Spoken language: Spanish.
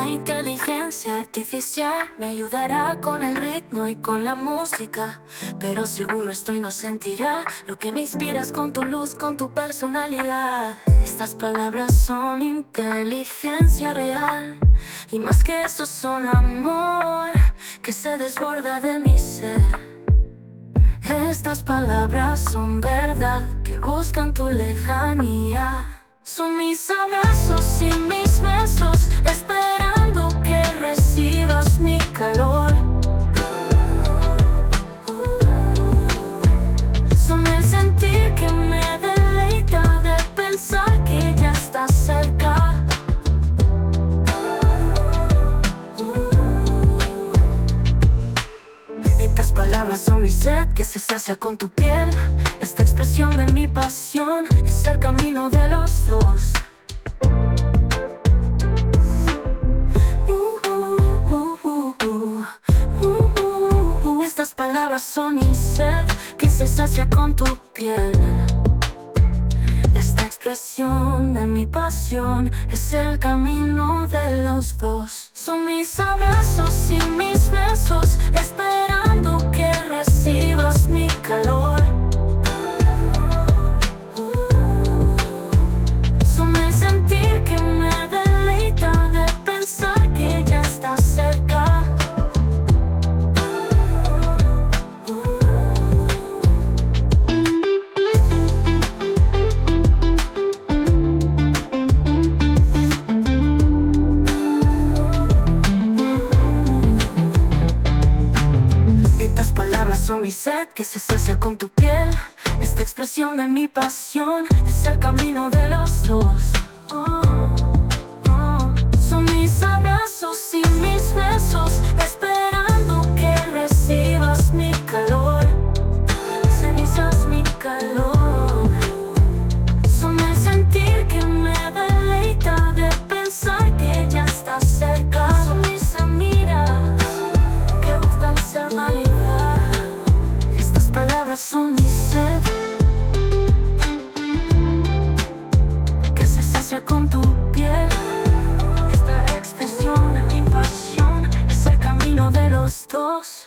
inteligencia artificial me ayudará con el ritmo y con la música, pero seguro estoy no sentirá lo que me inspiras con tu luz, con tu personalidad. Estas palabras son inteligencia real, y más que eso son amor que se desborda de mi ser. Estas palabras son verdad que buscan tu lejanía. Son mis abrazos y mis besos, esperando que recibas mi calor. Son el sentir que me deleita de pensar que ya estás cerca. Estas palabras son mi sed que se sacia con tu piel. Esta expresión de mi pasión es el camino de los dos. Estas palabras son mi sed que se sacia con tu piel. Esta expresión de mi pasión es el camino de los dos. Son mis abrazos y mis besos, esperando que recibas mi calor. Son el sentir que me deleita de pensar que ya estás cerca. Son mi sed que se sacia con tu piel. Esta expresión de mi pasión es el camino de los dos. Son mis abrazos y mis besos, esperando que recibas mi calor. Cenizas mi calor. Son el sentir que me deleita de pensar que ya estás cerca. Son mis amigas que buscan ser realidad. Palabras son mi sed que se sacia con tu piel. Esta expresión de mi pasión es el camino de los dos.